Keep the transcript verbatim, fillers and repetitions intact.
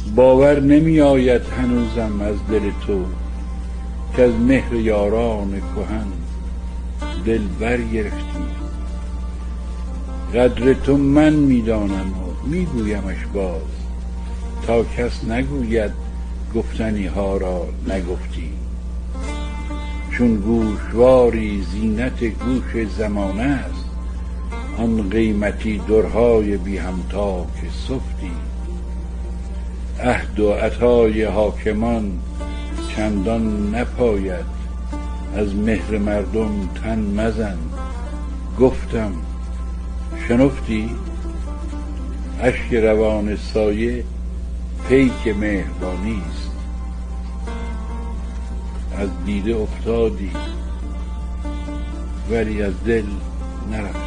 باور نمی آید هنوزم از دل تو که از مهر یاران کهن دل برگرفتی. قدر تو من می دانم و می گویمش باز، تا کس نگوید گفتنی ها را نگفتی. چون گوشواری زینت گوش زمانه است، آن قیمتی درهای بی همتا که سفتی. عهد و عطای حاکمان چندان نپاید، از مهر مردم تن مزن گفتم شنفتی. اشک روان سایه پیک مهربانی است، از دیده افتادی ولی از دل نرفتی.